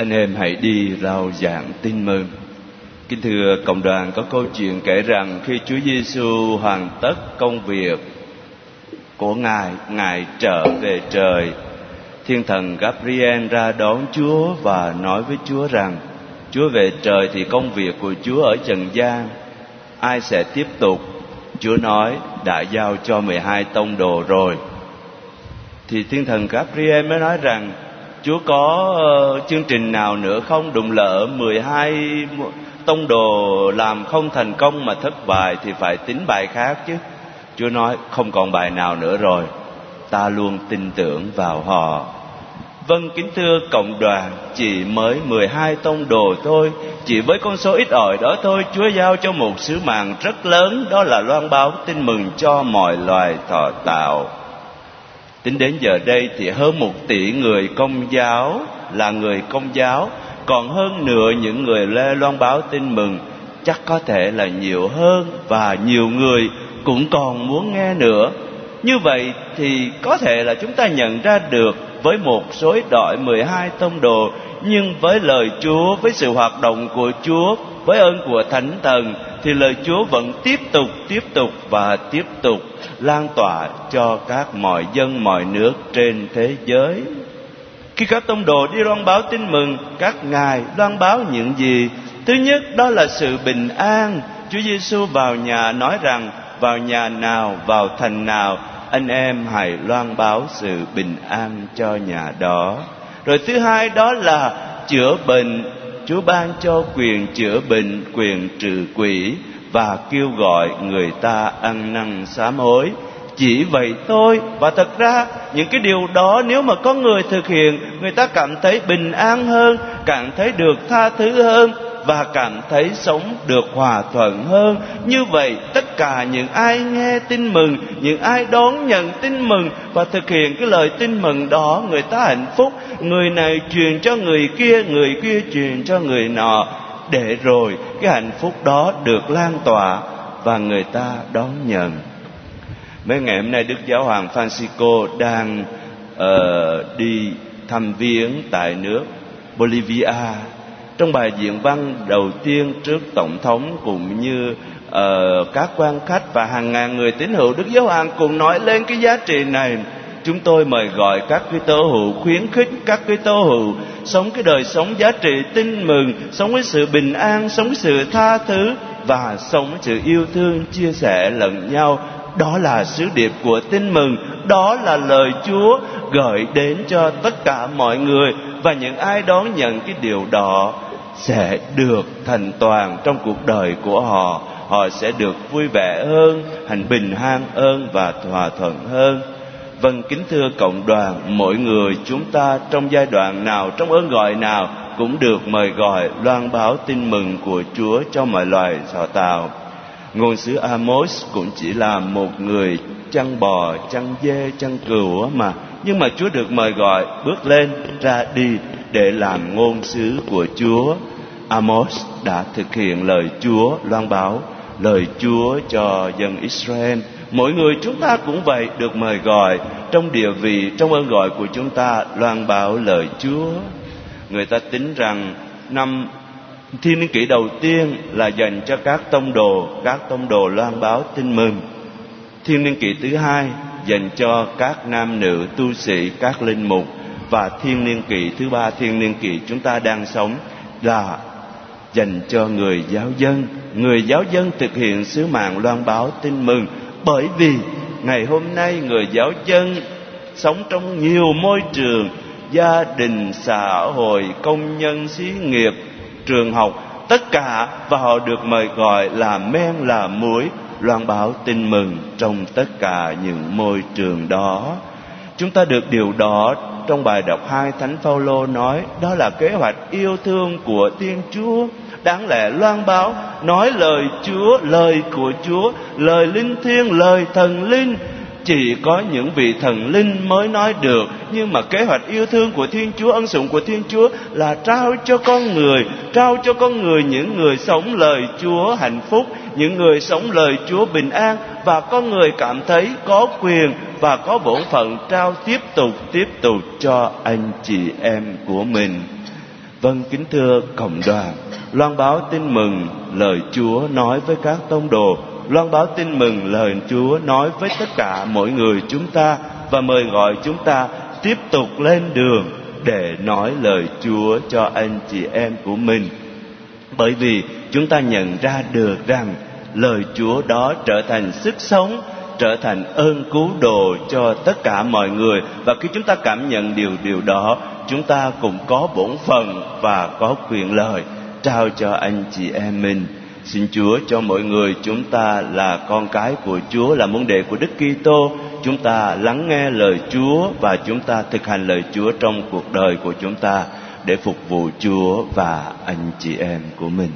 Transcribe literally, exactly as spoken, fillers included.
Anh em hãy đi rao giảng tin mừng. Kính thưa cộng đoàn, có câu chuyện kể rằng khi Chúa Giêsu hoàn tất công việc của Ngài, Ngài trở về trời. Thiên thần Gabriel ra đón Chúa và nói với Chúa rằng: Chúa về trời thì công việc của Chúa ở trần gian ai sẽ tiếp tục? Chúa nói: đã giao cho mười hai tông đồ rồi. Thì thiên thần Gabriel mới nói rằng: Chúa có uh, chương trình nào nữa không? Đụng lỡ mười hai tông đồ làm không thành công mà thất bại thì phải tính bài khác chứ. Chúa nói: không còn bài nào nữa rồi, ta luôn tin tưởng vào họ. Vâng, kính thưa cộng đoàn, chỉ mới mười hai tông đồ thôi, chỉ với con số ít ỏi đó thôi, Chúa giao cho một sứ mạng rất lớn, đó là loan báo tin mừng cho mọi loài thọ tạo. Tính đến giờ đây thì hơn một tỷ người Công giáo là người Công giáo, còn hơn nữa những người lê loan báo tin mừng chắc có thể là nhiều hơn, và nhiều người cũng còn muốn nghe nữa. Như vậy thì có thể là chúng ta nhận ra được với một số ít ỏi mười hai tông đồ, nhưng với lời Chúa, với sự hoạt động của Chúa, với ơn của Thánh Thần thì lời Chúa vẫn tiếp tục, tiếp tục và tiếp tục lan tỏa cho các mọi dân, mọi nước trên thế giới. Khi các tông đồ đi loan báo tin mừng, các ngài loan báo những gì? Thứ nhất, đó là sự bình an. Chúa Giêsu vào nhà nói rằng: vào nhà nào, vào thành nào, anh em hãy loan báo sự bình an cho nhà đó. Rồi thứ hai, đó là chữa bệnh. Chúa ban cho quyền chữa bệnh, quyền trừ quỷ, và kêu gọi người ta ăn năn sám hối. Chỉ vậy thôi. Và thật ra những cái điều đó nếu mà có người thực hiện, người ta cảm thấy bình an hơn, cảm thấy được tha thứ hơn, và cảm thấy sống được hòa thuận hơn. Như vậy tất cả những ai nghe tin mừng, những ai đón nhận tin mừng và thực hiện cái lời tin mừng đó, người ta hạnh phúc. Người này truyền cho người kia, người kia truyền cho người nọ, để rồi cái hạnh phúc đó được lan tỏa và người ta đón nhận. Mấy ngày hôm nay Đức Giáo hoàng Francisco đang uh, đi thăm viếng tại nước Bolivia. Trong bài diễn văn đầu tiên trước Tổng thống cũng như uh, các quan khách và hàng ngàn người tín hữu, Đức Giáo hoàng cùng nói lên cái giá trị này. Chúng tôi mời gọi các Kitô hữu, khuyến khích các Kitô hữu sống cái đời sống giá trị tin mừng, sống với sự bình an, sống với sự tha thứ và sống với sự yêu thương, chia sẻ lẫn nhau. Đó là sứ điệp của tin mừng, đó là lời Chúa gửi đến cho tất cả mọi người. Và những ai đón nhận cái điều đó sẽ được thành toàn trong cuộc đời của họ. Họ sẽ được vui vẻ hơn, hạnh bình an hơn và hòa thuận hơn. Vâng, kính thưa cộng đoàn, mỗi người chúng ta trong giai đoạn nào, trong ơn gọi nào cũng được mời gọi loan báo tin mừng của Chúa cho mọi loài thọ tạo. Ngôn sứ Amos cũng chỉ là một người chăn bò, chăn dê, chăn cừu mà. Nhưng mà Chúa được mời gọi bước lên, ra đi để làm ngôn sứ của Chúa. Amos đã thực hiện lời Chúa, loan báo lời Chúa cho dân Israel. Mỗi người chúng ta cũng vậy, được mời gọi trong địa vị, trong ơn gọi của chúng ta loan báo lời Chúa. Người ta tính rằng năm Thiên niên kỷ đầu tiên là dành cho các tông đồ, các tông đồ loan báo tin mừng. Thiên niên kỷ thứ hai dành cho các nam nữ tu sĩ, các linh mục. Và thiên niên kỷ thứ ba, thiên niên kỷ chúng ta đang sống là dành cho người giáo dân. Người giáo dân thực hiện sứ mạng loan báo tin mừng. Bởi vì ngày hôm nay người giáo dân sống trong nhiều môi trường, gia đình, xã hội, công nhân, xí nghiệp, trường học, tất cả, và họ được mời gọi là men là muối loan báo tin mừng trong tất cả những môi trường đó. Chúng ta được điều đó trong bài đọc hai. Thánh Phaolô nói đó là kế hoạch yêu thương của Thiên Chúa. Đáng lẽ loan báo, nói lời Chúa, lời của Chúa, lời linh thiêng, lời thần linh chỉ có những vị thần linh mới nói được. Nhưng mà kế hoạch yêu thương của Thiên Chúa, ân sủng của Thiên Chúa là trao cho con người, trao cho con người những người sống lời Chúa hạnh phúc, những người sống lời Chúa bình an, và con người cảm thấy có quyền và có bổn phận trao tiếp tục, tiếp tục cho anh chị em của mình. Vâng, kính thưa cộng đoàn, loan báo tin mừng lời Chúa nói với các tông đồ, loan báo tin mừng lời Chúa nói với tất cả mọi người chúng ta, và mời gọi chúng ta tiếp tục lên đường để nói lời Chúa cho anh chị em của mình. Bởi vì chúng ta nhận ra được rằng lời Chúa đó trở thành sức sống, trở thành ơn cứu độ cho tất cả mọi người. Và khi chúng ta cảm nhận điều điều đó, chúng ta cũng có bổn phận và có quyền lợi trao cho anh chị em mình. Xin Chúa cho mỗi người chúng ta là con cái của Chúa, là môn đệ của Đức Kitô. Chúng ta lắng nghe lời Chúa và chúng ta thực hành lời Chúa trong cuộc đời của chúng ta để phục vụ Chúa và anh chị em của mình.